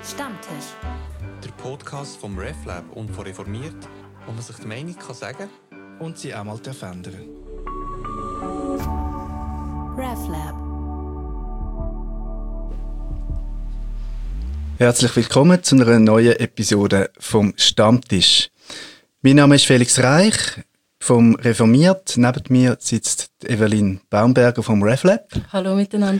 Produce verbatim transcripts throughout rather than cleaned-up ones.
Stammtisch. Der Podcast vom RefLab und von Reformiert, wo man sich die Meinung kann sagen und sie auch mal verändern. RefLab. Herzlich willkommen zu einer neuen Episode vom Stammtisch. Mein Name ist Felix Reich vom Reformiert. Neben mir sitzt Evelyn Baumberger vom RefLab. Hallo miteinander.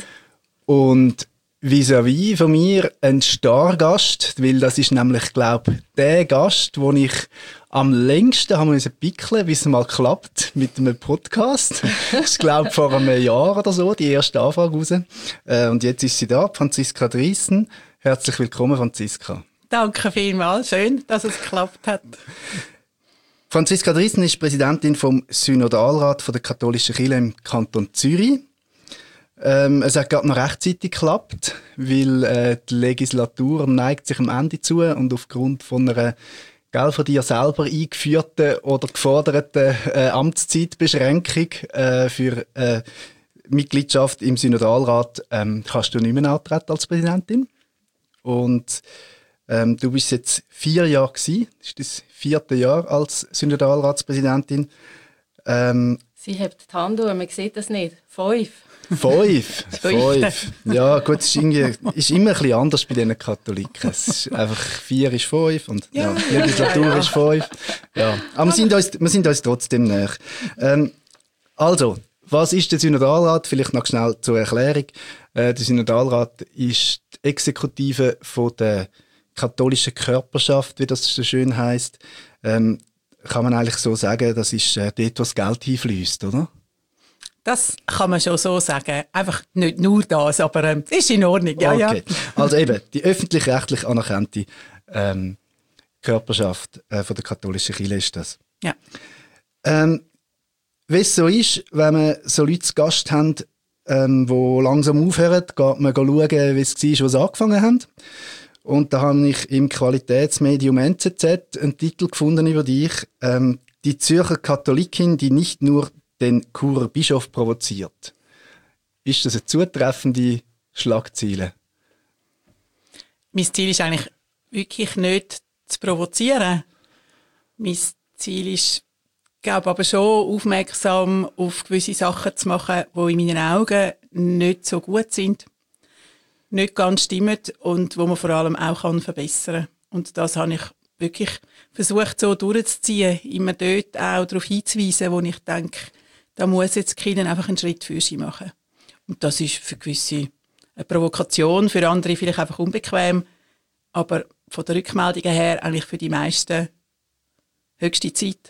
Und vis-à-vis von mir ein Stargast, weil das ist nämlich, glaube ich, der Gast, den ich am längsten haben müssen pickeln, bis es mal klappt mit einem Podcast. Das ist, glaube ich, vor einem Jahr oder so, die erste Anfrage raus. Äh, und jetzt ist sie da, Franziska Driessen. Herzlich willkommen, Franziska. Danke vielmals, schön, dass es geklappt hat. Franziska Driessen ist Präsidentin vom Synodalrat von der katholischen Kirche im Kanton Zürich. Ähm, es hat gerade noch rechtzeitig geklappt, weil äh, die Legislatur neigt sich am Ende zu und aufgrund von einer gell, von dir selber eingeführten oder geforderten äh, Amtszeitbeschränkung äh, für äh, Mitgliedschaft im Synodalrat ähm, kannst du nicht mehr antreten als Präsidentin. Und ähm, du bist jetzt vier Jahre gewesen, das ist das vierte Jahr als Synodalratspräsidentin. Ähm, Sie hebt die Hand an, man sieht das nicht. Fünf. Fünf. Fünf. Ja, gut, es ist, irgendwie, ist immer ein bisschen anders bei diesen Katholiken. Es ist einfach, vier ist fünf und ja, die Legislatur ja, ja. ist fünf. Ja. Aber wir sind uns, wir sind uns trotzdem näher. Ähm, also, was ist der Synodalrat? Vielleicht noch schnell zur Erklärung. Äh, der Synodalrat ist die Exekutive von der katholischen Körperschaft, wie das so schön heisst. Ähm, kann man eigentlich so sagen, das ist äh, dort, wo das Geld hinfliesst, oder? Das kann man schon so sagen. Einfach nicht nur das, aber ähm, ist in Ordnung. Ja, okay. Ja. Also eben, die öffentlich-rechtlich anerkannte ähm, Körperschaft äh, von der katholischen Kirche ist das. Ja. Ähm, wie es so ist, wenn man so Leute zu Gast haben, ähm, die langsam aufhören, geht man schauen, wie es war, als sie angefangen haben. Und da habe ich im Qualitätsmedium N Z Z einen Titel gefunden über dich. Ähm, die Zürcher Katholikin, die nicht nur den Churer Bischof provoziert. Ist das eine zutreffende Schlagzeile? Mein Ziel ist eigentlich wirklich nicht zu provozieren. Mein Ziel ist, glaube aber schon, aufmerksam auf gewisse Sachen zu machen, die in meinen Augen nicht so gut sind, nicht ganz stimmen und wo man vor allem auch kann verbessern kann. Und das habe ich wirklich versucht, so durchzuziehen, immer dort auch darauf hinzuweisen, wo ich denke, da muss jetzt die Kirche einfach einen Schritt für sie machen. Und das ist für gewisse eine Provokation, für andere vielleicht einfach unbequem, aber von der Rückmeldung her eigentlich für die meisten höchste Zeit.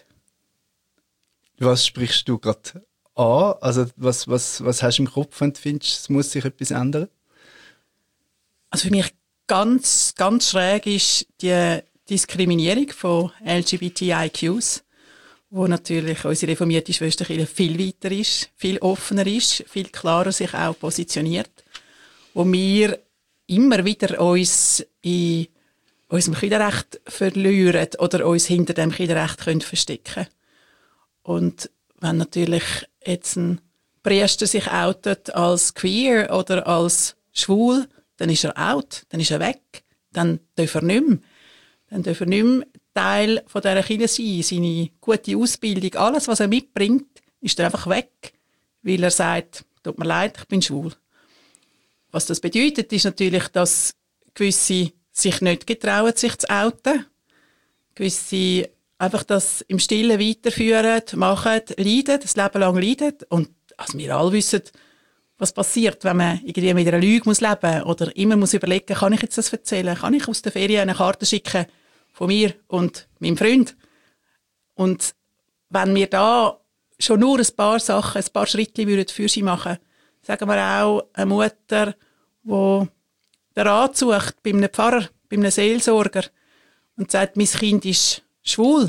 Was sprichst du gerade an? Also was, was, was hast du im Kopf, wenn du findest, es muss sich etwas ändern? Also für mich ganz, ganz schräg ist die Diskriminierung von L G B T I Qs, wo natürlich unsere reformierte Schwesterkirche viel weiter ist, viel offener ist, viel klarer sich auch positioniert, wo wir immer wieder uns in unserem Kinderrecht verlieren oder uns hinter dem Kinderrecht können verstecken. Und wenn natürlich jetzt ein Priester sich outet als queer oder als schwul, dann ist er out, dann ist er weg, dann darf er nicht mehr. Dann darf er nicht mehr Teil von dieser Kirche sein. Seine gute Ausbildung, alles, was er mitbringt, ist dann einfach weg, weil er sagt, tut mir leid, ich bin schwul. Was das bedeutet, ist natürlich, dass gewisse sich nicht getrauen, sich zu outen. Gewisse einfach das im Stillen weiterführen, machen, leiden, das Leben lang leiden. Und also wir alle wissen, was passiert, wenn man irgendwie mit einer Lüge muss leben oder immer muss überlegen, kann ich jetzt das erzählen? Kann ich aus der Ferien eine Karte schicken von mir und meinem Freund? Und wenn wir da schon nur ein paar Sachen, ein paar Schritte für sie machen würden, sagen wir auch eine Mutter, die den Rat sucht bei einem Pfarrer, bei einem Seelsorger und sagt, mein Kind ist schwul,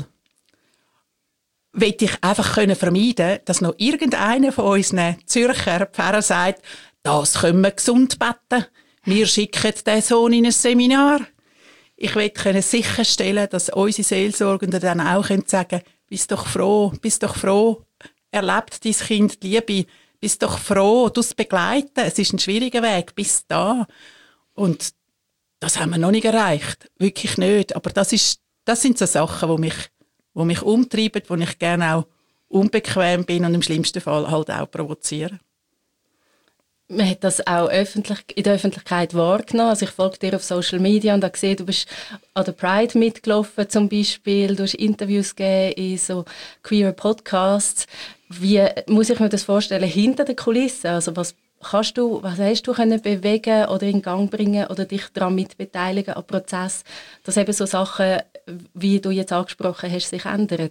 will ich einfach vermeiden können, dass noch irgendeiner von unseren Zürcher Pfarrer sagt, das können wir gesund beten, wir schicken den Sohn in ein Seminar. Ich will sicherstellen, dass unsere Seelsorgenden dann auch sagen können, bist doch froh, bist doch froh, erlebt dein Kind die Liebe, bist doch froh, du es begleiten, es ist ein schwieriger Weg, bis da. Und das haben wir noch nicht erreicht. Wirklich nicht. Aber das, ist, das sind so Sachen, die mich, die mich umtreiben, wo ich gerne auch unbequem bin und im schlimmsten Fall halt auch provozieren. Man hat das auch öffentlich, in der Öffentlichkeit wahrgenommen. Also ich folge dir auf Social Media und habe gesehen, du bist an der Pride mitgelaufen zum Beispiel. Du hast Interviews gegeben in so queer Podcasts. Wie muss ich mir das vorstellen, hinter den Kulissen? Also was kannst du, was hast du können bewegen oder in Gang bringen oder dich daran mitbeteiligen am Prozess, dass eben so Sachen, wie du jetzt angesprochen hast, sich ändern?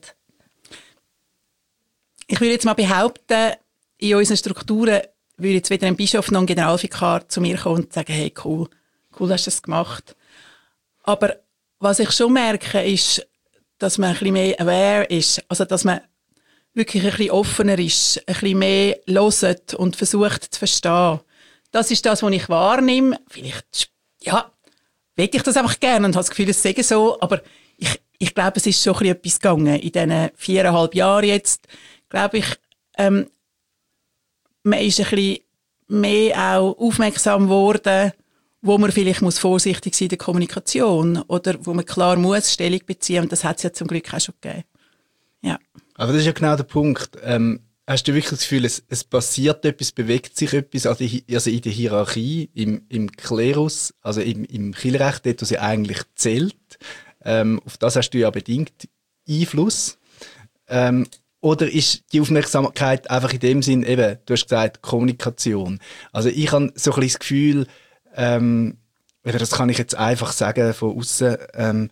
Ich würde jetzt mal behaupten, in unseren Strukturen würde jetzt weder ein Bischof noch ein Generalvikar zu mir kommen und sagen, hey, cool, cool hast du das gemacht. Aber was ich schon merke, ist, dass man ein bisschen mehr aware ist, also dass man wirklich ein bisschen offener ist, ein bisschen mehr hört und versucht zu verstehen. Das ist das, was ich wahrnehme. Vielleicht, ja, will ich das einfach gerne und habe das Gefühl, es sei so, aber ich, ich glaube, es ist schon ein bisschen etwas gegangen. In diesen viereinhalb Jahren jetzt, glaube ich, ähm, man ist ein bisschen mehr auch aufmerksam geworden, wo man vielleicht muss vorsichtig sein in der Kommunikation oder wo man klar muss Stellung beziehen, und das hat es ja zum Glück auch schon gegeben. Ja. Aber das ist ja genau der Punkt. Ähm, hast du wirklich das Gefühl, es, es passiert etwas, bewegt sich etwas, also, die, also in der Hierarchie, im, im Klerus, also im, im Kirchenrecht, dort, wo sie eigentlich zählt, ähm, auf das hast du ja bedingt Einfluss. Ähm, Oder ist die Aufmerksamkeit einfach in dem Sinn, eben, du hast gesagt, Kommunikation. Also ich habe so ein bisschen das Gefühl, ähm, das kann ich jetzt einfach sagen von außen, ähm,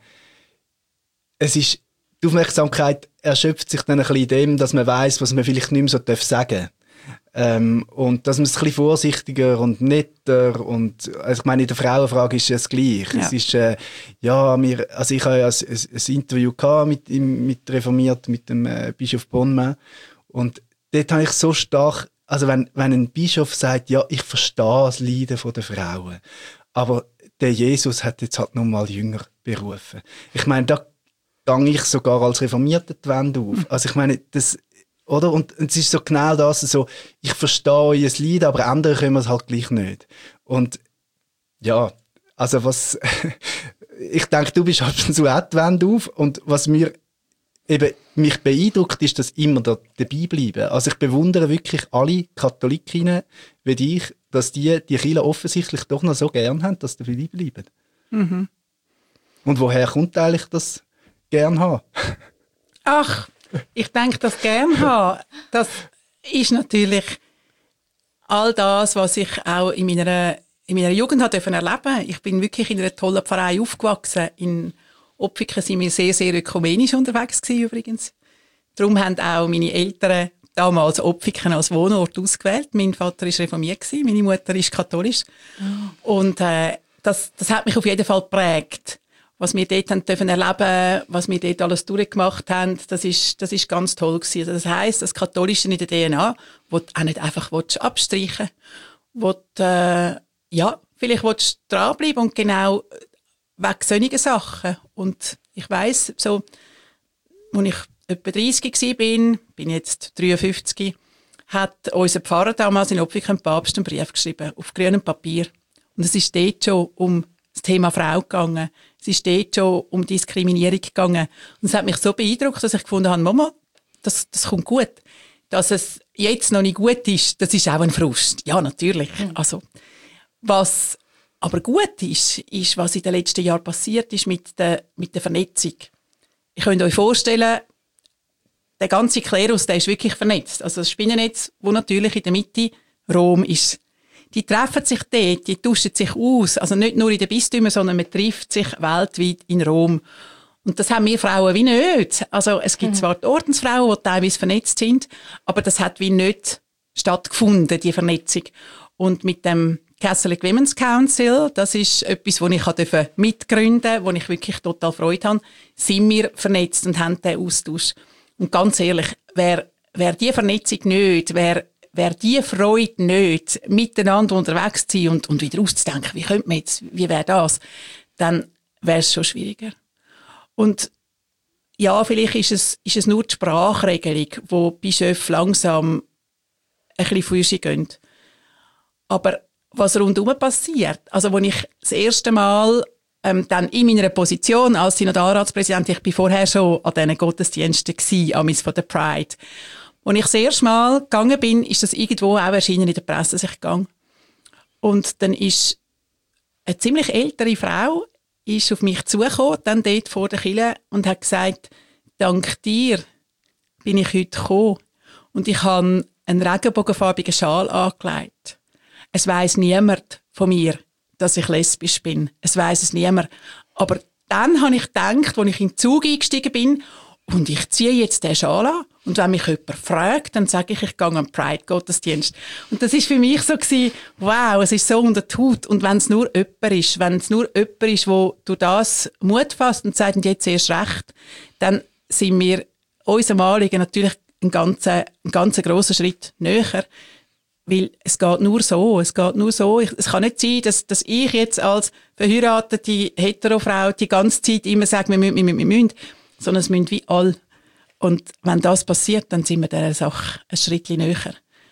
es ist, die Aufmerksamkeit erschöpft sich dann ein bisschen in dem, dass man weiss, was man vielleicht nicht mehr so sagen darf. Ähm, und dass man es ein bisschen vorsichtiger und netter und, also ich meine, in der Frauenfrage ist es gleich. Ja. Es ist, äh, ja, wir, also ich habe ja ein, ein, ein Interview gehabt mit, mit Reformiert, mit dem äh, Bischof Bonnemann, und dort habe ich so stark, also wenn, wenn ein Bischof sagt, ja, ich verstehe das Leiden der Frauen, aber der Jesus hat jetzt halt noch mal Jünger berufen. Ich meine, da gehe ich sogar als Reformierter die Wände auf. Also ich meine, das, oder? Und es ist so genau das, so, ich verstehe euer Leid, aber andere können es halt gleich nicht. Und ja, also was, ich denke, du bist halt so auch die Wände auf, und was mir eben mich beeindruckt, ist, dass immer da dabei bleiben. Also ich bewundere wirklich alle Katholikinnen wie dich, dass die die Kirche offensichtlich doch noch so gern haben, dass sie dabei bleiben. Mhm. Und woher kommt eigentlich das gern haben? Ach, ich denke, das gern haben, das ist natürlich all das, was ich auch in meiner, in meiner Jugend habe erleben. Ich bin wirklich in einer tollen Pfarrei aufgewachsen. In Opfiken sind wir sehr, sehr ökumenisch unterwegs gewesen, übrigens. Darum haben auch meine Eltern damals Opfiken als Wohnort ausgewählt. Mein Vater war reformiert gewesen, meine Mutter ist katholisch. Oh. Und äh, das, das hat mich auf jeden Fall geprägt. Was wir dort haben dürfen erleben, was wir dort alles durchgemacht haben, das ist, das ist ganz toll gewesen. Also das heisst, das Katholische in der D N A, wo du auch nicht einfach abstreichen willst, wo du, äh, ja, vielleicht willst du dranbleiben und genau wegen solchen Sachen. Und ich weiss, so, als ich etwa dreissig war, bin, bin jetzt dreiundfünfzig, hat unser Pfarrer damals in Opfiken Papst einen Brief geschrieben, auf grünem Papier. Und es ist dort schon um das Thema Frau gegangen. Es ist dort schon um Diskriminierung gegangen. Und es hat mich so beeindruckt, dass ich gefunden habe, Mama, das, das kommt gut. Dass es jetzt noch nicht gut ist, das ist auch ein Frust. Ja, natürlich. Mhm. Also, was aber gut ist, ist, was in den letzten Jahren passiert ist mit der, mit der Vernetzung. Ihr könnt euch vorstellen, der ganze Klerus, der ist wirklich vernetzt. Also das Spinnennetz, wo natürlich in der Mitte Rom ist. Die treffen sich dort, die tauschen sich aus. Also nicht nur in den Bistümern, sondern man trifft sich weltweit in Rom. Und das haben wir Frauen wie nicht. Also es gibt mhm. zwar die Ordensfrauen, die teilweise vernetzt sind, aber das hat wie nicht stattgefunden, die Vernetzung. Und mit dem Catholic Women's Council, das ist etwas, das ich mitgründen durfte, wo ich wirklich total Freude habe, sind wir vernetzt und haben diesen Austausch. Und ganz ehrlich, wer, wer diese Vernetzung nicht, wer, wer diese Freude nicht, miteinander unterwegs zu sein und, und wieder auszudenken, wie könnte man jetzt, wie wäre das, dann wäre es schon schwieriger. Und ja, vielleicht ist es, ist es nur die Sprachregelung, wo Bischöfe langsam ein bisschen für sich gehen. Aber was rundherum passiert. Also, als ich das erste Mal ähm, dann in meiner Position als Synodalratspräsident, ich war vorher schon an diesen Gottesdiensten gewesen, an mis von der Pride. Als ich das erste Mal gegangen bin, ist das irgendwo auch erschienen in der Presse, dass ich gegangen. Und dann ist eine ziemlich ältere Frau ist auf mich zugekommen, dann dort vor der Kirche, und hat gesagt, dank dir bin ich heute gekommen. Und ich habe einen regenbogenfarbigen Schal angelegt. Es weiss niemand von mir, dass ich lesbisch bin. Es weiss es niemand. Aber dann habe ich gedacht, als ich in den Zug eingestiegen bin, und ich ziehe jetzt den Schal an. Und wenn mich jemand fragt, dann sage ich, ich gehe am Pride-Gottesdienst. Und das ist für mich so gewesen, wow, es ist so unter die Haut. Und wenn es nur jemand ist, wenn es nur jemand ist, wo du das Mut fasst und sagt, und jetzt erst recht, dann sind wir unserem Anliegen natürlich einen ganz, einen ganz grossen Schritt näher. Weil es geht nur so, es geht nur so. Ich, es kann nicht sein, dass, dass ich jetzt als verheiratete Heterofrau die ganze Zeit immer sage, wir müssen, wir müssen, wir müssen, sondern es müssen wie alle. Und wenn das passiert, dann sind wir dieser Sache ein Schritt näher.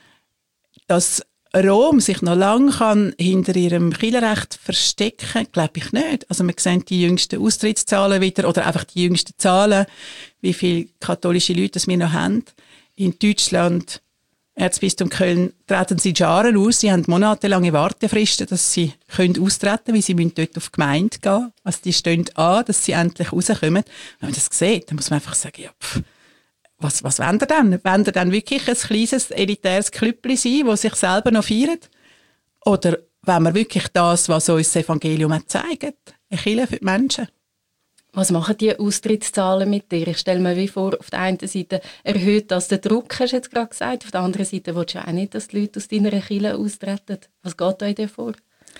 Dass Rom sich noch lange kann hinter ihrem Kirchenrecht verstecken, glaube ich nicht. Also wir sehen die jüngsten Austrittszahlen wieder, oder einfach die jüngsten Zahlen, wie viele katholische Leute wir noch haben. In Deutschland, Erzbistum Köln, treten sie Jahren aus. Sie haben monatelange Wartefristen, dass sie können austreten können, weil sie müssen dort auf die Gemeinde gehen. Also die stehen an, dass sie endlich rauskommen. Wenn man das sieht, dann muss man einfach sagen, ja, pff, was, was wollen ihr denn? Wollen ihr denn wirklich ein kleines, elitäres Klüppli sein, das sich selber noch feiert? Oder wollen wir wirklich das, was uns das Evangelium zeigt? Eine Kirche für die Menschen? Was machen die Austrittszahlen mit dir? Ich stelle mir wie vor, auf der einen Seite erhöht das den Druck, hast du jetzt gerade gesagt. Auf der anderen Seite willst du auch nicht, dass die Leute aus deiner Kirche austreten. Was geht da in dir vor?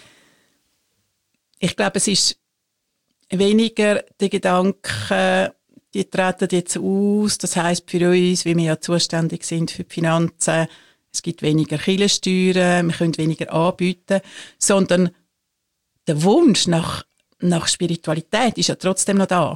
Ich glaube, es ist weniger der Gedanke, die treten jetzt aus. Das heisst für uns, wie wir ja zuständig sind für die Finanzen, es gibt weniger Kirchensteuern, wir können weniger anbieten, sondern der Wunsch nach nach Spiritualität ist ja trotzdem noch da.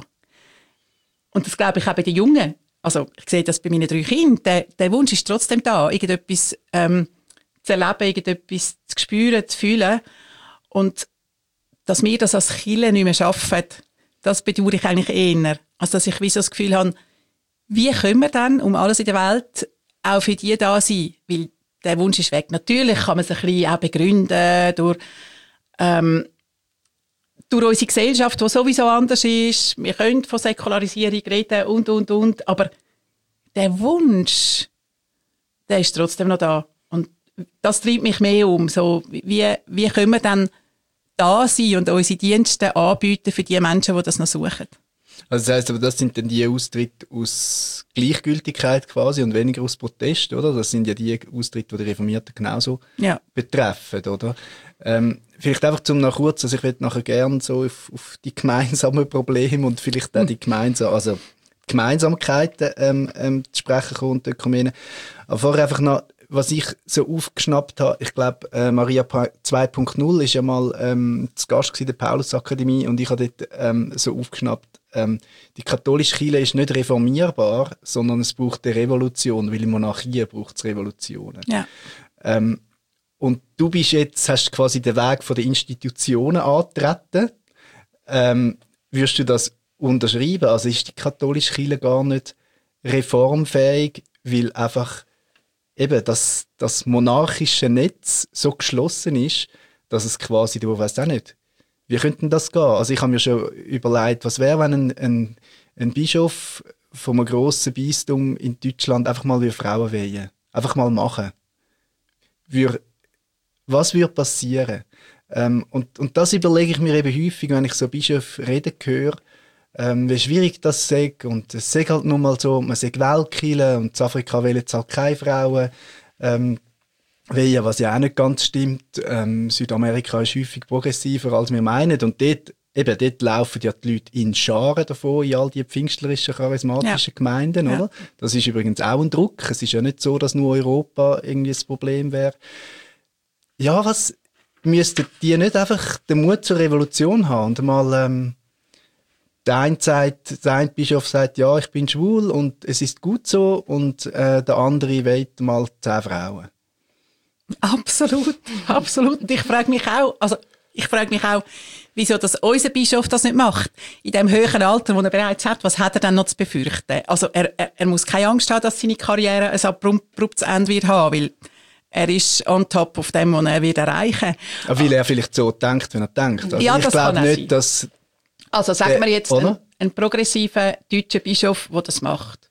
Und das glaube ich auch bei den Jungen. Also ich sehe das bei meinen drei Kindern. Der, der Wunsch ist trotzdem da, irgendetwas ähm, zu erleben, irgendetwas zu spüren, zu fühlen. Und dass wir das als Kirche nicht mehr schaffen, das bedauere ich eigentlich eher. Also dass ich wie so das Gefühl habe, wie können wir dann um alles in der Welt auch für die da sein? Weil der Wunsch ist weg. Natürlich kann man es ein bisschen auch begründen durch ähm, durch unsere Gesellschaft, die sowieso anders ist. Wir können von Säkularisierung reden und, und, und. Aber der Wunsch, der ist trotzdem noch da. Und das treibt mich mehr um. So, wie, wie können wir dann da sein und unsere Dienste anbieten für die Menschen, die das noch suchen? Also das heisst, aber das sind dann die Austritte aus Gleichgültigkeit quasi und weniger aus Protest, oder? Das sind ja die Austritte, die die Reformierten genauso ja. betreffen, oder? Ähm, vielleicht einfach zum noch kurz, also ich würde nachher gerne so auf, auf die gemeinsamen Probleme und vielleicht auch die gemeinsamen, also Gemeinsamkeiten ähm, ähm, zu sprechen kommen und Ökumene. Aber vorher einfach noch, was ich so aufgeschnappt habe, ich glaube, äh, Maria zwei Punkt null ist ja mal ähm, zu Gast gewesen, der Paulusakademie, und ich habe dort ähm, so aufgeschnappt, ähm, die katholische Kirche ist nicht reformierbar, sondern es braucht eine Revolution, weil in Monarchie braucht es Revolutionen. Ja. Ähm, und du bist jetzt, hast quasi den Weg von den Institutionen angetreten. Ähm, würdest du das unterschreiben? Also ist die katholische Kirche gar nicht reformfähig, weil einfach eben das, das monarchische Netz so geschlossen ist, dass es quasi, du weißt auch nicht, wie könnte das gehen? Also ich habe mir schon überlegt, was wäre, wenn ein, ein, ein Bischof von einem grossen Bistum in Deutschland einfach mal Frauen wählen, einfach mal machen. Würde, was würde passieren? Ähm, und, und das überlege ich mir eben häufig, wenn ich so Bischöfe reden höre, ähm, wie schwierig das sei. Und es sei halt nun mal so, man sagt Weltkirche und in Afrika wählen jetzt halt keine Frauen. Ähm, Weil, was ja auch nicht ganz stimmt, ähm, Südamerika ist häufig progressiver, als wir meinen. Und dort, eben, dort laufen ja die Leute in Scharen davon, in all die pfingstlerischen, charismatischen ja. Gemeinden, oder? Ja. Das ist übrigens auch ein Druck. Es ist ja nicht so, dass nur Europa irgendwie das Problem wäre. Ja, was müssten die nicht einfach den Mut zur Revolution haben und mal ähm, der eine sagt, der eine Bischof sagt, ja, ich bin schwul und es ist gut so, und äh, der andere wählt mal zehn Frauen. Absolut, absolut. Und ich frage mich auch, also ich frage mich auch, wieso das unser Bischof das nicht macht. In dem höheren Alter, wo er bereits hat, was hat er dann noch zu befürchten? Also er, er, er muss keine Angst haben, dass seine Karriere ein abruptes Ende wird haben, weil er ist on top auf dem, was er wird erreichen. Aber weil er vielleicht so denkt, wenn er denkt. Also ja, ich das glaube kann nicht, sein. dass... Also sagen wir jetzt oder? einen, einen progressiven deutschen Bischof, der das macht.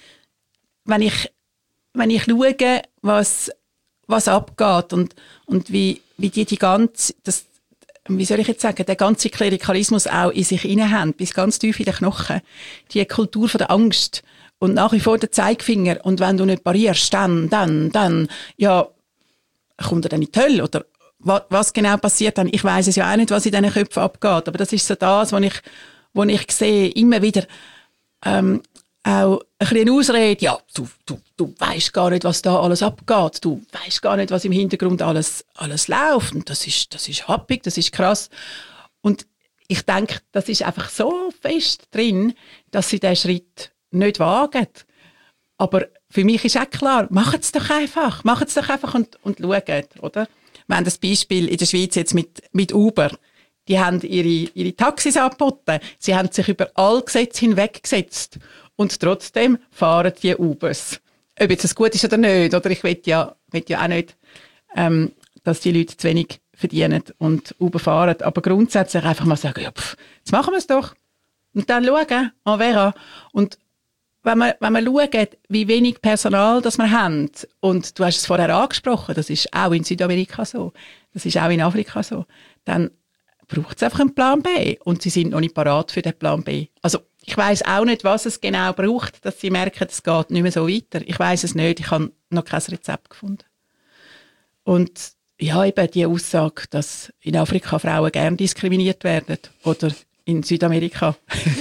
Wenn ich, wenn ich schaue, was, was abgeht und, und wie, wie die, die ganze, das, wie soll ich jetzt sagen, der ganze Klerikalismus auch in sich inne haben, bis ganz tief in den Knochen. Die Kultur von der Angst und nach wie vor der Zeigefinger. Und wenn du nicht parierst, dann, dann, dann, ja, kommt er dann in die Hölle? Oder was, was genau passiert dann? Ich weiss es ja auch nicht, was in diesen Köpfen abgeht. Aber das ist so das, was ich, was ich sehe, immer wieder, ähm, auch ein bisschen Ausrede. Ja, du, du, du weisst gar nicht, was da alles abgeht. Du weisst gar nicht, was im Hintergrund alles, alles läuft. Und das ist, das ist happig, das ist krass. Und ich denke, das ist einfach so fest drin, dass sie diesen Schritt nicht wagen. Aber für mich ist auch klar, macht es doch einfach. Macht es doch einfach und, und schaut, oder? Wir haben das Beispiel in der Schweiz jetzt mit, mit Uber. Die haben ihre, ihre Taxis angeboten. Sie haben sich über alle Gesetze hinweggesetzt. Und trotzdem fahren die Ubers. Ob jetzt das gut ist oder nicht. Oder ich will ja, will ja auch nicht, ähm, dass die Leute zu wenig verdienen und Uber fahren. Aber grundsätzlich einfach mal sagen, ja, pff, jetzt machen wir es doch. Und dann schauen, en verra. Und wenn man, wenn man schaut, wie wenig Personal das wir haben, und du hast es vorher angesprochen, das ist auch in Südamerika so, das ist auch in Afrika so, dann braucht es einfach einen Plan B. Und sie sind noch nicht parat für den Plan B. Also, ich weiss auch nicht, was es genau braucht, dass sie merken, es geht nicht mehr so weiter. Ich weiss es nicht, ich habe noch kein Rezept gefunden. Und ja, eben die Aussage, dass in Afrika Frauen gern diskriminiert werden oder in Südamerika.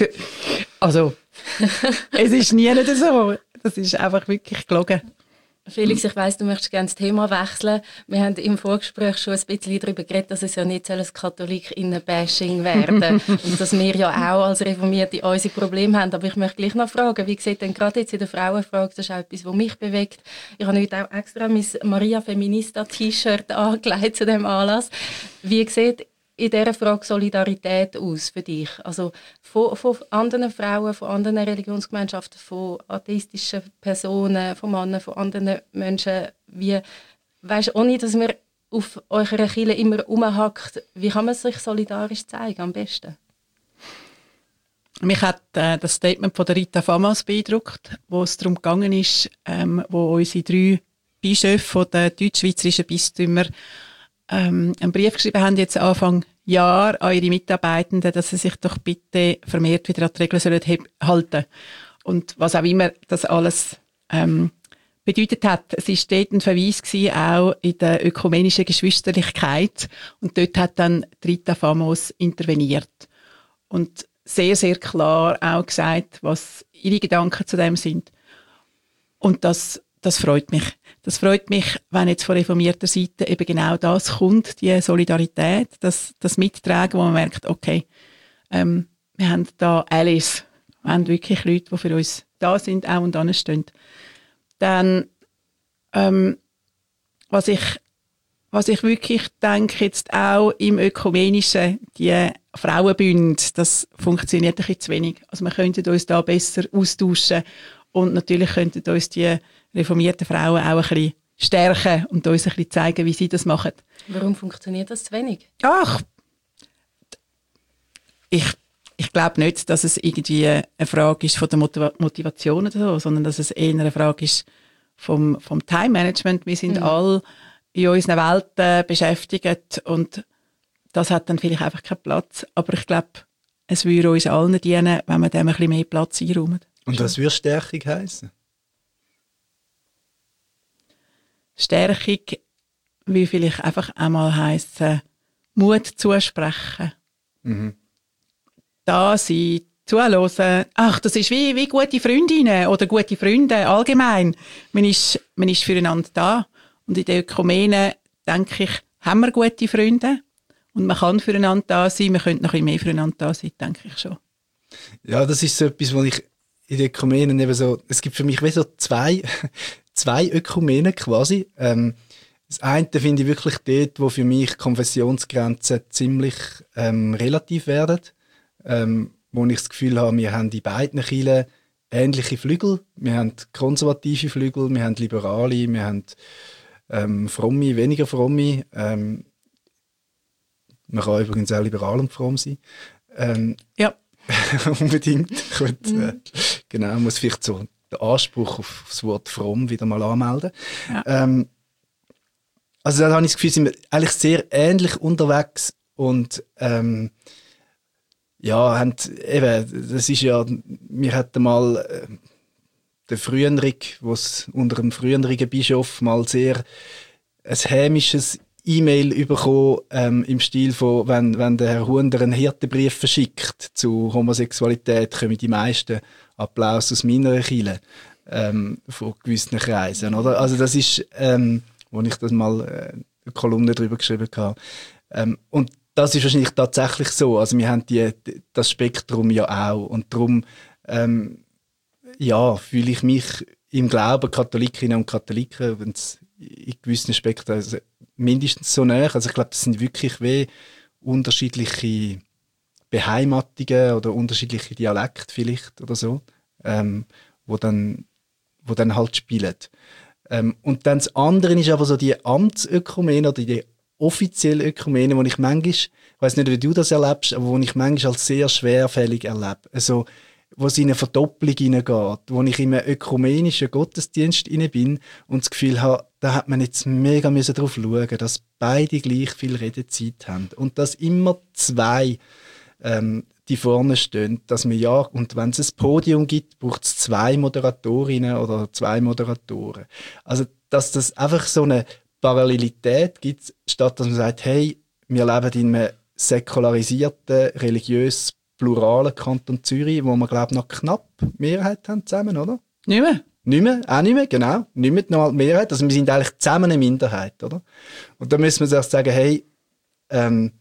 Also, es ist nie nicht so. Das ist einfach wirklich gelogen. Felix, ich weiss, du möchtest gerne das Thema wechseln. Wir haben im Vorgespräch schon ein bisschen darüber geredet, dass es ja nicht ein Katholikinnen-Bashing werden und dass wir ja auch als Reformierte unsere Probleme haben. Aber ich möchte gleich noch fragen, wie sieht denn gerade jetzt in der Frauenfrage, das ist auch etwas, was mich bewegt. Ich habe heute auch extra mein Maria Feminista-T-Shirt angelegt zu diesem Anlass. Wie sieht in dieser Frage Solidarität aus für dich? Also von, von anderen Frauen, von anderen Religionsgemeinschaften, von atheistischen Personen, von Männern, von anderen Menschen. Wie, weißt, ohne dass man auf eurer Kirche immer rumhackt, wie kann man sich solidarisch zeigen am besten? Mich hat äh, das Statement von der Rita Famas beeindruckt, wo es darum gegangen ist, ähm, wo unsere drei Bischöfe der deutsch-schweizerischen Bistümer ähm, einen Brief geschrieben haben, jetzt Anfang Jahr, an ihre Mitarbeitenden, dass sie sich doch bitte vermehrt wieder an die Regeln sollen halten. Und was auch immer das alles ähm, bedeutet hat. Es war dort ein Verweis gewesen, auch in der ökumenischen Geschwisterlichkeit. Und dort hat dann Rita Famos interveniert. Und sehr, sehr klar auch gesagt, was ihre Gedanken zu dem sind. Und das, das freut mich. Das freut mich, wenn jetzt von reformierter Seite eben genau das kommt, die Solidarität, das, das Mittragen, wo man merkt, okay, ähm, wir haben da Allies, wir haben wirklich Leute, die für uns da sind, auch und anstehen. Dann, ähm, was ich, was ich wirklich denke, jetzt auch im Ökumenischen, die Frauenbünde, das funktioniert ein bisschen zu wenig. Also wir könnten uns da besser austauschen und natürlich könnten uns die reformierten Frauen auch ein bisschen stärken und uns ein bisschen zeigen, wie sie das machen. Warum funktioniert das zu wenig? Ach, ich, ich glaube nicht, dass es irgendwie eine Frage ist von der Motiva- Motivation oder so, sondern dass es eher eine Frage ist vom, vom Time-Management. Wir sind mhm. alle in unseren Welten beschäftigt und das hat dann vielleicht einfach keinen Platz. Aber ich glaube, es würde uns allen dienen, wenn wir dem ein bisschen mehr Platz einräumen. Und was würde Stärkung heissen? Stärkung will vielleicht einfach einmal heissen, Mut zusprechen. Mhm. Da sein, zuhören. Ach, das ist wie, wie gute Freundinnen oder gute Freunde allgemein. Man ist, man ist füreinander da. Und in der Ökumene, denke ich, haben wir gute Freunde. Und man kann füreinander da sein. Man könnte noch ein bisschen mehr füreinander da sein, denke ich schon. Ja, das ist so etwas, was ich in den Ökumenen eben so, es gibt für mich wie so zwei, zwei Ökumenen quasi. Ähm, Das eine finde ich wirklich dort, wo für mich Konfessionsgrenzen ziemlich ähm, relativ werden. Ähm, wo ich das Gefühl habe, wir haben in beiden Kirchen ähnliche Flügel. Wir haben konservative Flügel, wir haben Liberale, wir haben ähm, Fromme, weniger Fromme. Ähm, man kann übrigens auch liberal und fromm sein. Ähm, ja. Unbedingt. Gut, Mhm. äh, genau, man muss vielleicht so den Anspruch auf das Wort fromm wieder mal anmelden. Ja. Ähm, also da habe ich das Gefühl, sind wir eigentlich sehr ähnlich unterwegs und ähm, ja, haben, eben, das ist ja, wir hatten mal äh, den Frühenrig, was unter dem früheren Bischof mal sehr ein hämisches E-Mail bekommen, ähm, im Stil von, wenn, wenn der Herr Hunder einen Hirtenbrief verschickt zu Homosexualität, kommen die meisten Applaus aus meiner Kirche, ähm, von gewissen Kreisen, oder? Also das ist, ähm, wo ich das mal äh, eine Kolumne darüber geschrieben habe. Ähm, und das ist wahrscheinlich tatsächlich so. Also wir haben die, das Spektrum ja auch. Und darum ähm, ja, fühle ich mich im Glauben Katholikinnen und Katholiken, wenn es in gewissen Spektren also mindestens so näher. Also ich glaube, das sind wirklich wie unterschiedliche Beheimatungen oder unterschiedliche Dialekte vielleicht oder so, ähm, wo, dann, wo dann halt spielen. Ähm, und dann das andere ist aber so die Amtsökumene oder die offizielle Ökumene, die ich manchmal, ich weiss nicht, wie du das erlebst, aber die ich manchmal als sehr schwerfällig erlebe. Also, wo es in eine Verdopplung hineingeht, wo ich in einem ökumenischen Gottesdienst inne bin und das Gefühl habe, da hat man jetzt mega müssen darauf schauen, dass beide gleich viel Redezeit haben. Und dass immer zwei ähm, die vorne stehen, dass man ja, und wenn es ein Podium gibt, braucht es zwei Moderatorinnen oder zwei Moderatoren. Also, dass das einfach so eine Parallelität gibt, statt dass man sagt, hey, wir leben in einem säkularisierten, religiös pluralen Kanton Zürich, wo wir, glaube ich, noch knapp Mehrheit haben zusammen, oder? Nicht mehr? Nicht mehr, auch nicht mehr, genau. Nicht mehr noch Mehrheit. Also wir sind eigentlich zusammen eine Minderheit, oder? Und da müssen wir sich sagen, hey, ähm,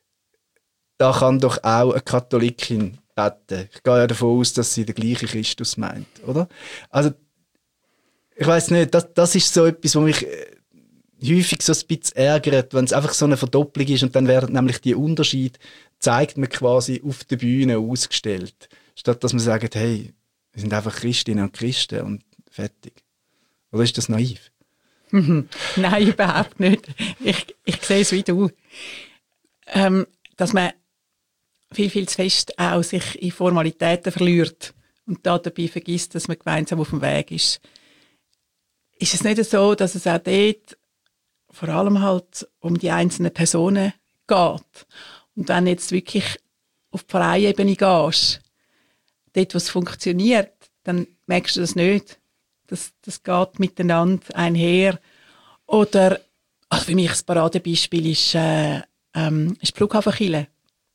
da kann doch auch eine Katholikin beten. Ich gehe ja davon aus, dass sie den gleichen Christus meint, oder? Also, ich weiss nicht, das, das ist so etwas, was mich häufig so ein bisschen ärgert, wenn es einfach so eine Verdopplung ist und dann werden nämlich die Unterschiede, zeigt man quasi auf der Bühne ausgestellt, statt dass man sagt, hey, wir sind einfach Christinnen und Christen und fertig. Oder ist das naiv? Nein, überhaupt nicht. Ich, ich sehe es wie du. Ähm, dass man viel, viel zu fest auch sich in Formalitäten verliert und da dabei vergisst, dass man gemeinsam auf dem Weg ist. Ist es nicht so, dass es auch dort vor allem halt um die einzelnen Personen geht? Und wenn du jetzt wirklich auf die Pfarreiebene gehst, dort, wo es funktioniert, dann merkst du das nicht. Das, das geht miteinander einher. Oder, also für mich das Paradebeispiel ist, äh, ähm, ist die Flughafenkirche.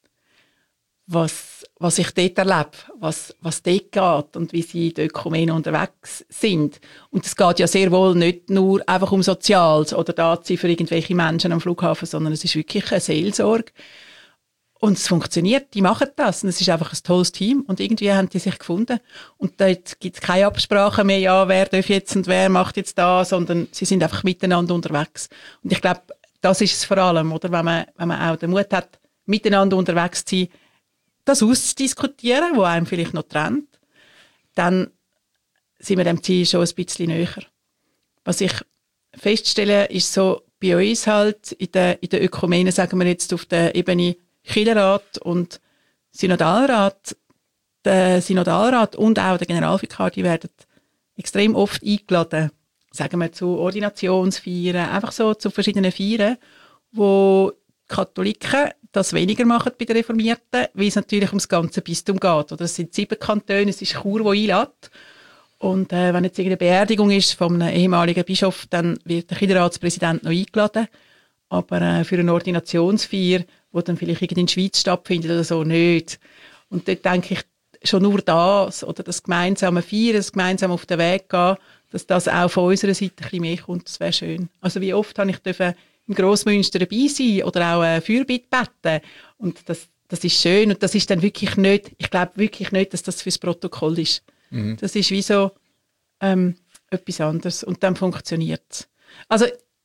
Was, was ich dort erlebe, was, was dort geht und wie sie in den Ökumenen unterwegs sind. Und es geht ja sehr wohl nicht nur einfach um Soziales oder da zu sein für irgendwelche Menschen am Flughafen, sondern es ist wirklich eine Seelsorge. Und es funktioniert, die machen das. Und es ist einfach ein tolles Team. Und irgendwie haben die sich gefunden. Und dort gibt es keine Absprache mehr, ja, wer darf jetzt und wer macht jetzt das, sondern sie sind einfach miteinander unterwegs. Und ich glaube, das ist es vor allem, oder? Wenn man, wenn man auch den Mut hat, miteinander unterwegs zu sein, das auszudiskutieren, was einem vielleicht noch trennt, dann sind wir dem Ziel schon ein bisschen näher. Was ich feststelle, ist so, bei uns halt, in der, in der Ökumene, sagen wir jetzt auf der Ebene Kirchenrat und Synodalrat, der Synodalrat und auch der Generalvikar, die werden extrem oft eingeladen, sagen wir zu Ordinationsfeiern, einfach so zu verschiedenen Feiern, wo Katholiken das weniger machen bei den Reformierten, weil es natürlich ums ganze Bistum geht. Oder es sind sieben Kantone, es ist Chur, der einlädt. Und äh, wenn jetzt irgendeine Beerdigung ist von einem ehemaligen Bischof, dann wird der Kirchenratspräsident noch eingeladen. Aber äh, für eine Ordinationsfeier, die dann vielleicht in der Schweiz stattfindet oder so, nicht. Und dort denke ich, schon nur das, oder das gemeinsame Feiern, das gemeinsam auf den Weg gehen, dass das auch von unserer Seite ein bisschen mehr kommt, das wäre schön. Also wie oft habe ich dürfen im Grossmünster dabei sein oder auch äh, Fürbitte beten. Und das, das ist schön und das ist dann wirklich nicht, ich glaube wirklich nicht, dass das fürs Protokoll ist. Das ist wie so ähm, etwas anderes und dann funktioniert es. Also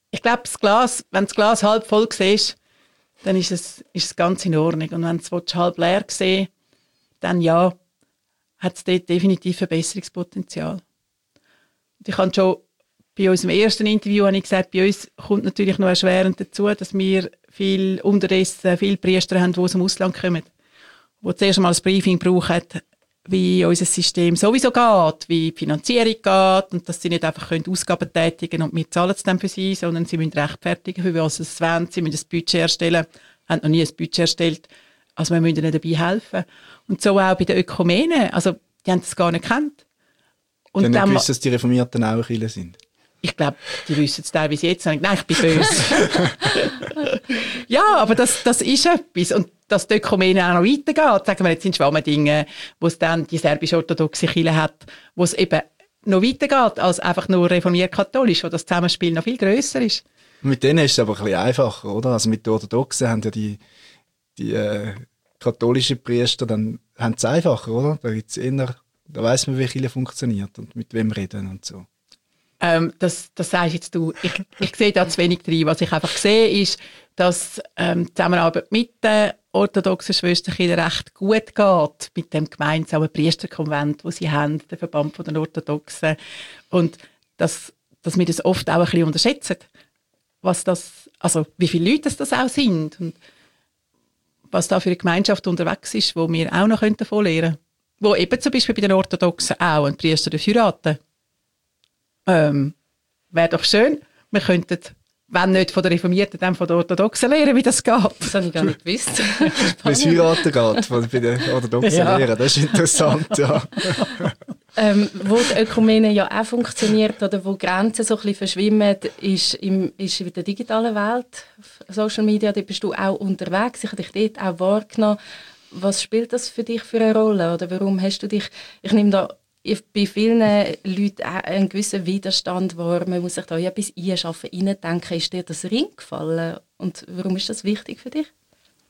ich glaube, das Glas, wenn das Glas halb voll siehst, dann ist es, ist es ganz in Ordnung. Und wenn du es halb leer siehst, dann ja, hat es dort definitiv Verbesserungspotenzial. Und ich habe schon bei unserem ersten Interview habe ich gesagt, bei uns kommt natürlich noch erschwerend dazu, dass wir viel unterdessen viele Priester haben, die aus dem Ausland kommen, die zuerst einmal ein Briefing brauchen, wie unser System sowieso geht, wie die Finanzierung geht und dass sie nicht einfach Ausgaben tätigen und wir zahlen es dann für sie, sondern sie müssen rechtfertigen, für was sie es wollen, sie müssen ein Budget erstellen, haben noch nie ein Budget erstellt, also wir müssen ihnen dabei helfen. Und so auch bei den Ökumenen, also die haben das gar nicht gekannt. Und die haben nicht gewusst, dass die Reformierten auch Kirche sind? Ich glaube, die wissen es teilweise jetzt nicht. Nein, ich bin böse. Ja, aber das, das ist etwas. Und dass die Ökumene auch noch weitergeht. Sagen wir jetzt in Schwammendingen, wo es dann die serbisch-orthodoxe Kirche hat, wo es eben noch weitergeht als einfach nur reformiert-katholisch, wo das Zusammenspiel noch viel grösser ist. Mit denen ist es aber ein bisschen einfacher, oder? Also mit den Orthodoxen haben ja die, die äh, katholischen Priester, dann haben es einfacher, oder? Da, gibt's eher, da weiss man, wie Kirche funktioniert und mit wem reden und so. Ähm, das, das sagst jetzt du. Ich, ich sehe da zu wenig drin. Was ich einfach sehe, ist, dass ähm, die Zusammenarbeit mit den orthodoxen Schwesterkirchen recht gut geht, mit dem gemeinsamen Priesterkonvent, das sie haben, der Verband von den Orthodoxen. Und dass, dass wir das oft auch ein bisschen unterschätzen, was das, also wie viele Leute das auch sind und was da für eine Gemeinschaft unterwegs ist, wo wir auch noch davon lernen können. Wo eben zum Beispiel bei den Orthodoxen auch ein Priester heiraten. Ähm, wäre doch schön, wir könnten, wenn nicht von den Reformierten, dann von den Orthodoxen lernen, wie das geht. Das habe ich gar nicht gewusst. Wie es heiraten geht, von bei den Orthodoxen ja. Lehren, das ist interessant, ja. ähm, wo die Ökumene ja auch funktioniert, oder wo Grenzen so ein bisschen verschwimmen, ist, im, ist in der digitalen Welt, Social Media, da bist du auch unterwegs, ich habe dich dort auch wahrgenommen. Was spielt das für dich für eine Rolle, oder warum hast du dich, ich nehme da bei vielen Leuten auch einen gewissen Widerstand wahr. Man muss sich da ja etwas einschaffen, reindenken. Ist dir das Ring gefallen? Und warum ist das wichtig für dich?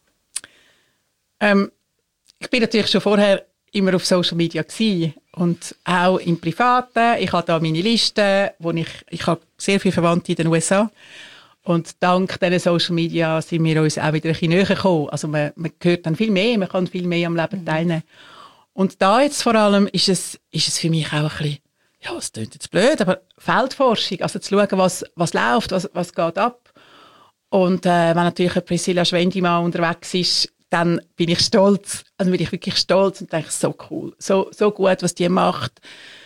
Ähm, ich bin natürlich schon vorher immer auf Social Media gewesen. Und auch im Privaten. Ich habe da meine Liste, wo ich, ich habe sehr viele Verwandte in den U S A. Und dank diesen Social Media sind wir uns auch wieder ein bisschen näher gekommen. Also man, man hört dann viel mehr, man kann viel mehr am Leben teilnehmen. Und da jetzt vor allem ist es, ist es für mich auch ein bisschen, ja, es klingt jetzt blöd, aber Feldforschung, also zu schauen, was, was läuft, was, was geht ab. Und äh, wenn natürlich eine Priscilla Schwendimann unterwegs ist, dann bin ich stolz, also bin ich wirklich stolz und denke, so cool, so, so gut, was die macht.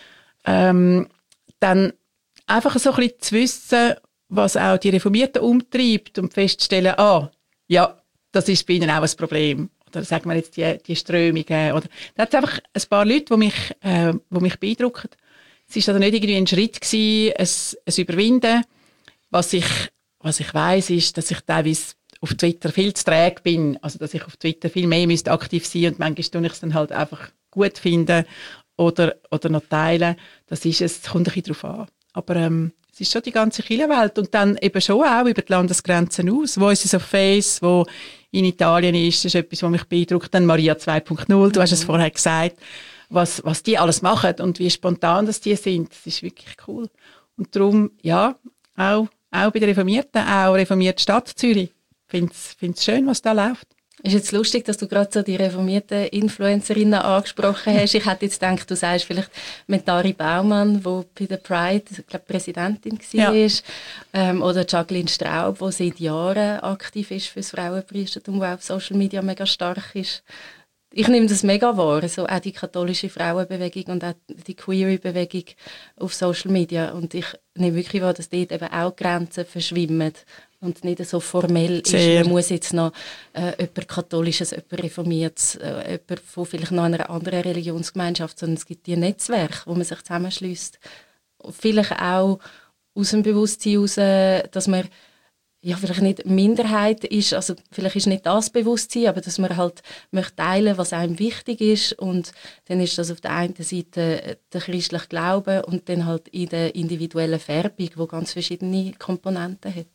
Ähm, dann einfach so ein bisschen zu wissen, was auch die Reformierten umtreibt und festzustellen, ah, ja, das ist bei ihnen auch ein Problem. Oder sagen wir jetzt die, die Strömungen. Oder, da hat es einfach ein paar Leute, die mich, äh, die mich beeindrucken. Es war also nicht irgendwie ein Schritt gewesen, ein, ein Überwinden. Was ich, was ich weiss, ist, dass ich teilweise auf Twitter viel zu träge bin. Also, dass ich auf Twitter viel mehr müsste aktiv sein und manchmal tue ich es dann halt einfach gut finden oder, oder noch teilen. Das ist es, es kommt ein bisschen drauf an. Aber ähm, es ist schon die ganze Kirchenwelt und dann eben schon auch über die Landesgrenzen aus. Voices of Faith, wo in Italien ist, das ist etwas, was mich beeindruckt. Dann Maria zwei Punkt null, du mhm. hast es vorher gesagt, was, was die alles machen und wie spontan das die sind. Das ist wirklich cool. Und darum, ja, auch, auch bei den Reformierten, auch reformierte Stadt Zürich. Ich finde es schön, was da läuft. Es ist jetzt lustig, dass du gerade so die reformierten Influencerinnen angesprochen hast. Ich hätte jetzt gedacht, du sagst vielleicht Mentari Baumann, die bei der Pride, ich glaube, Präsidentin war. Ja. Ähm, oder Jacqueline Straub, die seit Jahren aktiv ist für das Frauenpriestertum, die auf Social Media mega stark ist. Ich nehme das mega wahr, so auch die katholische Frauenbewegung und auch die Queer-Bewegung auf Social Media. Und ich nehme wirklich wahr, dass dort eben auch Grenzen verschwimmen. Und nicht so formell Sehr. ist, man muss jetzt noch äh, jemand Katholisches, jemand Reformiertes, äh, jemand von vielleicht noch einer anderen Religionsgemeinschaft, sondern es gibt die Netzwerke, wo man sich zusammenschließt. Vielleicht auch aus dem Bewusstsein heraus, dass man ja, vielleicht nicht Minderheit ist, also vielleicht ist nicht das Bewusstsein, aber dass man halt möchte teilen, was einem wichtig ist, und dann ist das auf der einen Seite der christliche Glaube und dann halt in der individuellen Färbung, die ganz verschiedene Komponenten hat.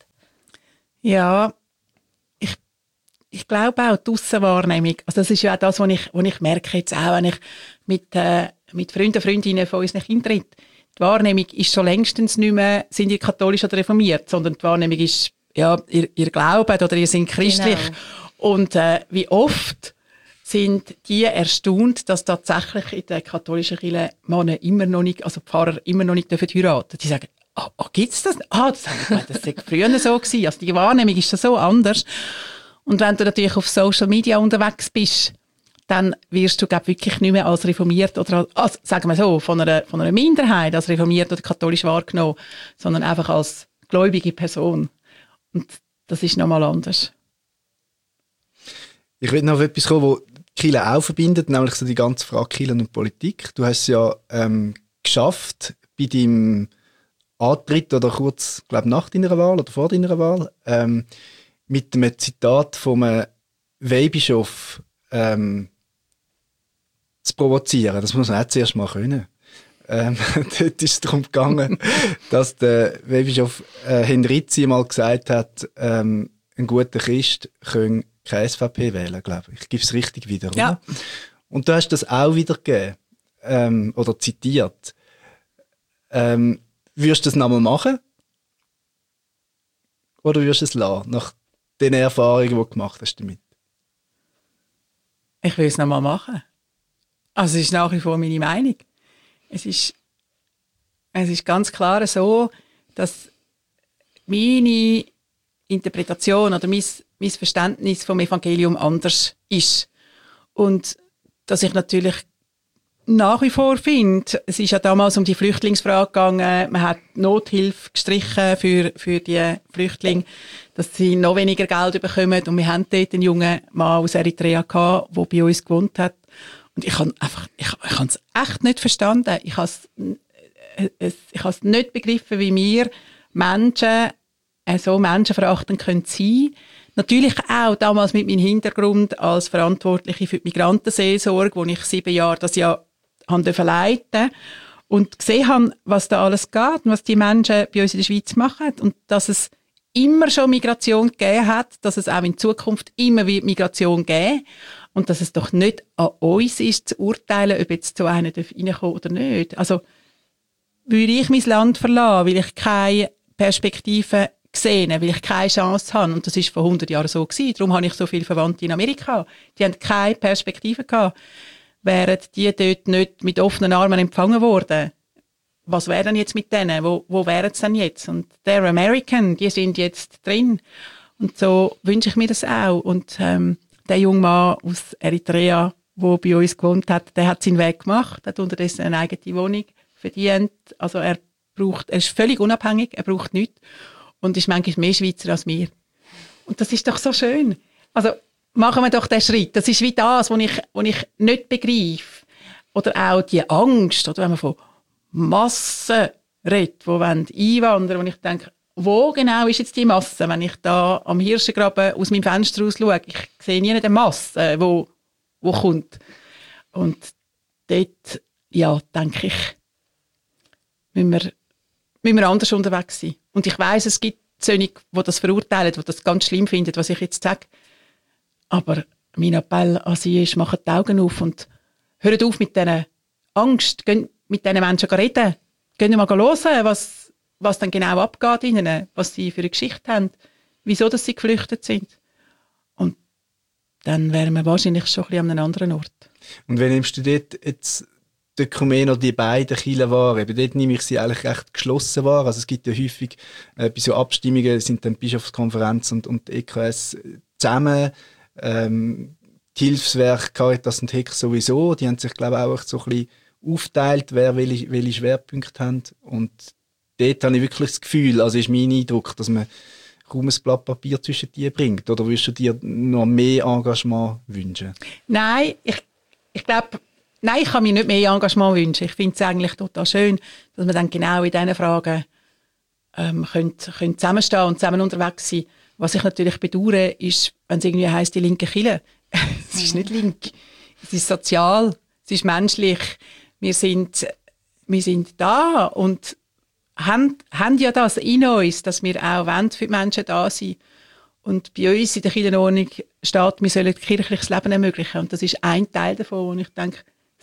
Ja, ich, ich glaube auch die Aussenwahrnehmung. Also das ist ja auch das, was ich, was ich merke jetzt auch, wenn ich mit, äh, mit Freunden, Freundinnen von unseren Kindern rede. die Wahrnehmung ist schon längstens nicht mehr, sind ihr katholisch oder reformiert, sondern die Wahrnehmung ist, ja, ihr, ihr glaubt oder ihr seid christlich. Genau. Und äh, wie oft sind die erstaunt, dass tatsächlich in der katholischen Kirche Männer immer noch nicht, also Pfarrer immer noch nicht dürfen heiraten. Die sagen, ah, oh, gibt's das? Ah, das war früher so gewesen. Also die Wahrnehmung ist so anders. Und wenn du natürlich auf Social Media unterwegs bist, dann wirst du, glaub, wirklich nicht mehr als reformiert oder als, sagen wir so, von einer, von einer Minderheit als reformiert oder katholisch wahrgenommen, sondern einfach als gläubige Person. Und das ist nochmal anders. Ich will noch auf etwas kommen, wo die Kirche auch verbindet, nämlich so die ganze Frage Kirche und Politik. Du hast es ja ähm, geschafft, bei deinem Antritt oder kurz, glaube nach deiner Wahl oder vor deiner Wahl, ähm, mit einem Zitat von einem Weihbischof ähm, zu provozieren. Das muss man auch zuerst mal können. Ähm, dort ist es darum gegangen, dass der Weihbischof äh, Henrizi mal gesagt hat, ähm, ein guter Christ kann keine S V P wählen, glaube ich. Ich gebe es richtig wieder, oder? Ja. Und du hast das auch wiedergegeben ähm, oder zitiert. Ähm, würdest du das nochmal machen? Oder würdest du es lassen, nach den Erfahrungen, die du gemacht hast damit? Ich will es nochmal machen. Also es ist nach wie vor meine Meinung. Es ist, es ist ganz klar so, dass meine Interpretation oder mein, mein Verständnis vom Evangelium anders ist. Und dass ich natürlich nach wie vor finde, es ist ja damals um die Flüchtlingsfrage gegangen, man hat Nothilfe gestrichen für, für die Flüchtlinge, dass sie noch weniger Geld bekommen. Und wir haben dort einen jungen Mann aus Eritrea gehabt, der bei uns gewohnt hat. Und ich habe einfach, ich, ich habe es echt nicht verstanden. Ich habe es, es, ich habe es nicht begriffen, wie wir Menschen äh, so menschenverachtend können sein. Natürlich auch damals mit meinem Hintergrund als Verantwortliche für die Migrantenseelsorge, wo ich sieben Jahre das Jahr habe leiten und gesehen habe, was da alles geht und was die Menschen bei uns in der Schweiz machen und dass es immer schon Migration gegeben hat, dass es auch in Zukunft immer wird Migration geben und dass es doch nicht an uns ist, zu urteilen, ob jetzt so einer reinkommen oder nicht. Also würde ich mein Land verlassen, weil ich keine Perspektive sehe, weil ich keine Chance habe. Und das war vor hundert Jahren so gewesen. Darum habe ich so viele Verwandte in Amerika. Die haben keine Perspektive gehabt. Wären die dort nicht mit offenen Armen empfangen worden, was wäre denn jetzt mit denen? Wo, wo wären sie denn jetzt? Und der American, die sind jetzt drin. Und so wünsche ich mir das auch. Und ähm, der junge Mann aus Eritrea, der bei uns gewohnt hat, der hat seinen Weg gemacht, hat unterdessen eine eigene Wohnung verdient. Also er braucht, er ist völlig unabhängig, er braucht nichts und ist manchmal mehr Schweizer als wir. Und das ist doch so schön. Also machen wir doch den Schritt. Das ist wie das, was ich, was ich nicht begreife. Oder auch die Angst, oder wenn man von Massen redet, die einwandern, und ich denke, wo genau ist jetzt die Masse? Wenn ich da am Hirschengraben aus meinem Fenster raus schaue, ich sehe nie eine Masse, wo, wo kommt. Und dort, ja, denke ich, müssen wir, müssen wir anders unterwegs sein. Und ich weiss, es gibt solche, die das verurteilen, die das ganz schlimm finden, was ich jetzt sage. Aber mein Appell an Sie ist, machen die Augen auf und hört auf mit dieser Angst. Geht mit diesen Menschen reden. Geht mal hören, was, was dann genau abgeht ihnen, was sie für eine Geschichte haben, wieso dass sie geflüchtet sind. Und dann wären wir wahrscheinlich schon ein bisschen an einem anderen Ort. Und wenn nimmst du dort jetzt die Ökumene, die beiden Kirchen wahr? Eben dort nehme ich sie eigentlich recht geschlossen wahr. Also es gibt ja häufig äh, bei so Abstimmungen sind dann die Bischofskonferenz und, und die E K S zusammen. Ähm, die Hilfswerke Caritas und Heck sowieso, die haben sich, glaube ich, auch so ein bisschen aufteilt, wer welche, welche Schwerpunkte haben. Und dort habe ich wirklich das Gefühl, also ist mein Eindruck, dass man kaum ein Blatt Papier zwischen die bringt. Oder würdest du dir noch mehr Engagement wünschen? Nein, ich, ich glaube, nein, ich kann mir nicht mehr Engagement wünschen. Ich finde es eigentlich total schön, dass man dann genau in diesen Fragen ähm, können, können zusammenstehen und zusammen unterwegs sein. Was ich natürlich bedauere, ist, wenn es irgendwie heisst, die linke Kirche. Es ist nicht link, es ist sozial, es ist menschlich. Wir sind, wir sind da und haben, haben ja das in uns, dass wir auch für die Menschen da sind. Und bei uns in der Kirchenordnung steht, wir sollen kirchliches Leben ermöglichen. Und das ist ein Teil davon, wo ich denke,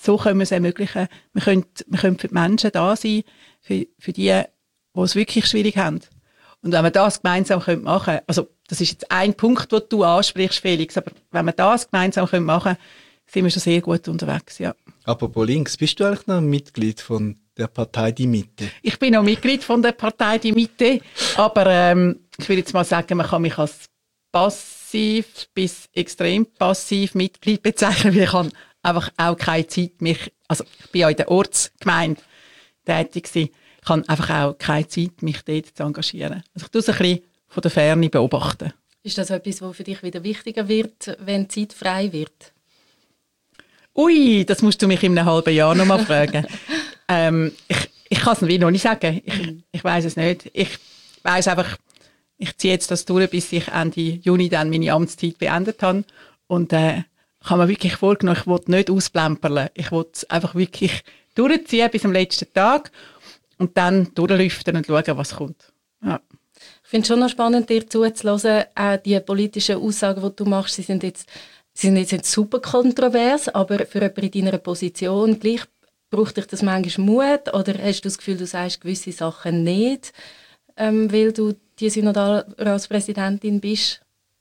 so können wir es ermöglichen. Wir können, wir können für die Menschen da sein, für, für die, die es wirklich schwierig haben. Und wenn wir das gemeinsam machen können, also das ist jetzt ein Punkt, den du ansprichst, Felix, aber wenn wir das gemeinsam machen können, sind wir schon sehr gut unterwegs, ja. Apropos links, bist du eigentlich noch ein Mitglied von der Partei Die Mitte? Ich bin auch Mitglied von der Partei Die Mitte, aber ähm, ich will jetzt mal sagen, man kann mich als passiv bis extrem passiv Mitglied bezeichnen, weil ich habe einfach auch keine Zeit, mich, also ich bin ja in der Ortsgemeinde tätig gewesen, ich habe einfach auch keine Zeit, mich dort zu engagieren. Also ich tue es ein bisschen von der Ferne beobachten. Ist das etwas, was für dich wieder wichtiger wird, wenn die Zeit frei wird? Ui, das musst du mich in einem halben Jahr noch mal fragen. ähm, ich ich kann es noch nicht sagen. Ich, ich weiß es nicht. Ich weiss einfach, ich ziehe jetzt das durch, bis ich Ende Juni dann meine Amtszeit beendet habe. Und äh, ich habe mir wirklich vorgenommen, ich will nicht ausplempern. Ich will es einfach wirklich durchziehen bis am letzten Tag und dann durchlüften und schauen, was kommt. Ja. Ich finde es schon noch spannend, dir zuzuhören. Auch die politischen Aussagen, die du machst, sie sind jetzt, sie sind jetzt nicht super kontrovers, aber für jemanden in deiner Position gleich braucht dich das manchmal Mut? Oder hast du das Gefühl, du sagst gewisse Sachen nicht, ähm, weil du die Synodalratspräsidentin bist?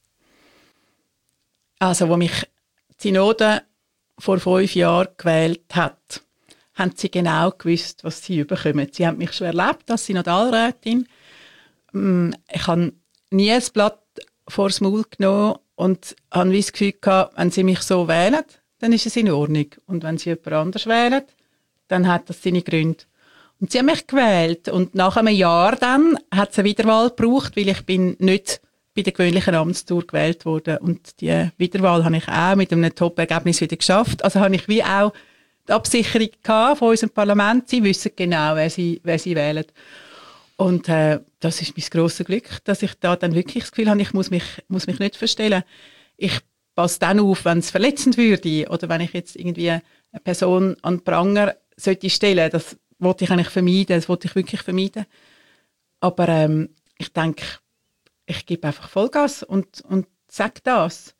Also, als mich die Synode vor fünf Jahren gewählt hat, haben sie genau gewusst, was sie bekommen. Sie haben mich schon erlebt als Synodalrätin. Ich habe nie ein Blatt vor das Maul genommen und habe das Gefühl gehabt, wenn sie mich so wählen, dann ist es in Ordnung. Und wenn sie jemand anders wählen, dann hat das seine Gründe. Und sie haben mich gewählt. Und nach einem Jahr dann hat es eine Wiederwahl gebraucht, weil ich bin nicht bei der gewöhnlichen Amtstour gewählt wurde. Und die Wiederwahl habe ich auch mit einem Top-Ergebnis wieder geschafft. Also habe ich wie auch die Absicherung gehabt von unserem Parlament. Sie wissen genau, wer sie, wer sie wählen. Und äh, das ist mein grosses Glück, dass ich da dann wirklich das Gefühl habe, ich muss mich, muss mich nicht verstellen. Ich passe dann auf, wenn es verletzend würde oder wenn ich jetzt irgendwie eine Person an den Pranger sollte stellen. Das wollte ich eigentlich vermeiden, das wollte ich wirklich vermeiden. Aber ähm, ich denke, ich gebe einfach Vollgas und, und sage das.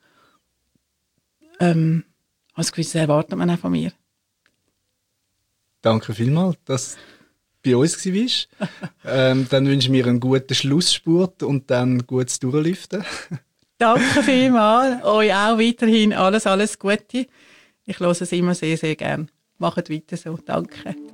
Ähm, also gewiss erwartet man auch von mir. Danke vielmals, dass du bei uns warst. ähm, dann wünsche ich mir einen guten Schlussspurt und dann gutes Durchlüften. Danke vielmals. Euch auch weiterhin alles, alles Gute. Ich höre es immer sehr, sehr gern. Macht weiter so. Danke.